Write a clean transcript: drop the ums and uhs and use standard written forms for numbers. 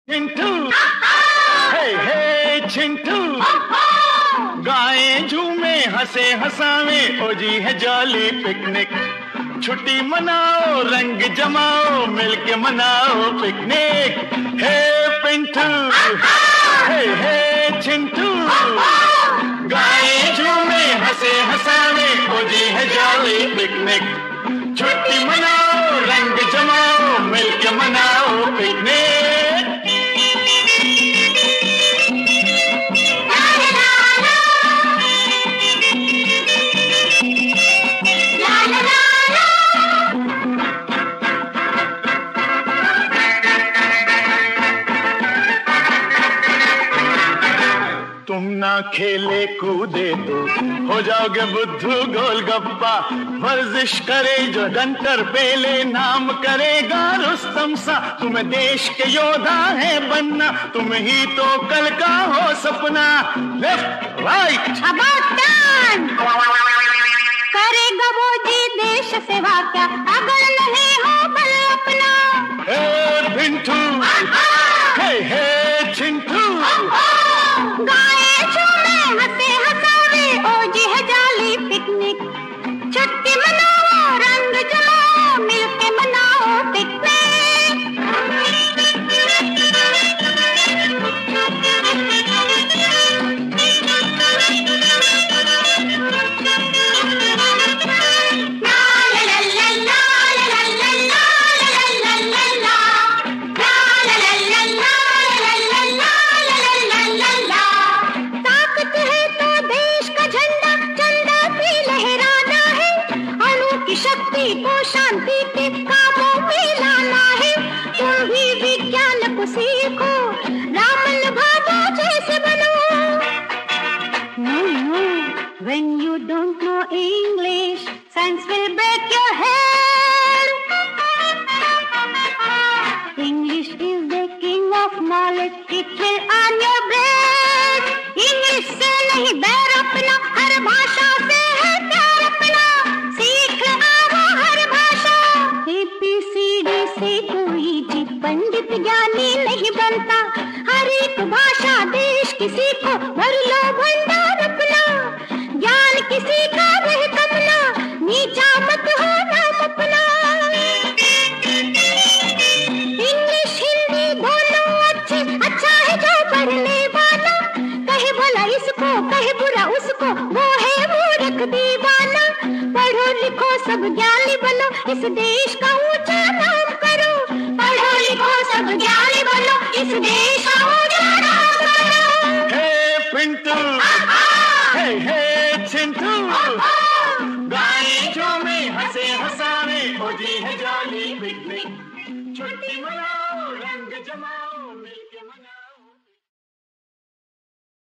चिंटू, हे hey Chintu, गाएं झूमे हंसे हंसावे, ओ जी है जॉली पिकनिक। छुट्टी मनाओ रंग जमाओ, मिलके मनाओ picnic. Hey Pintu, hey hey Chintu, गाएं झूमे हंसे हंसावे, ओ जी है जॉली पिकनिक। छुट्टी मनाओ रंग जमाओ, मिलके मनाओ पिकनिक। तुम ना खेले कूदे तो हो जाओगे बुद्धू गोलगप्पा। वर्जिश करे जो डंटर पेले, नाम करेगा रुस्तम सा। तुम्हें देश के योद्धा है बनना, तुम ही तो कल का हो सपना। लेफ्ट राइट अबाउट टर्न, करेगा वो जी देश सेवा क्या, अगर नहीं हो बल अपना। हे पिंटू, हे हे चिंटू, गाए झूमे हंसे हंसावे, ओ जी है जाली पिकनिक। छुट्टी मनाओ रंग जमाओ, मिलके मनाओ पिकनिक। को शांति के कामों में लाना है, तुम भी विज्ञान को सीखो, रामन भाभा जैसे बनो। No, no, when you don't know English, science will break your head. English is the king of knowledge, it will earn your bread. English से नहीं बैर अपना, हर भाषा से है प्यार अपना। सीख आओ हर भाषा, ABCD से कोई जी पंडित ज्ञानी नहीं बनता। हर एक भाषा देश की सीखो, भर लो भंडार अपना। ज्ञान किसी का रहे कम ना, नीचा मत हो नाम अपना। इंग्लिश हिंदी दोनों अच्छे, अच्छा है जो पढ़ने वाला। कहे भला इसको कहे बुरा उसको, वो है मूर्ख दीवाना। पढ़ो लिखो सब ज्ञानी बनो, इस देश का ऊंचा नाम करो। पढ़ो लिखो सब ज्ञानी बनो, इस देश का ऊंचा नाम करो। हे पिंटू, हे हे चिंटू, गाएं झूमे हंसे हंसावे, ओ जी है जॉली पिकनिक। छुट्टी मनाओ रंग जमाओ, मिलके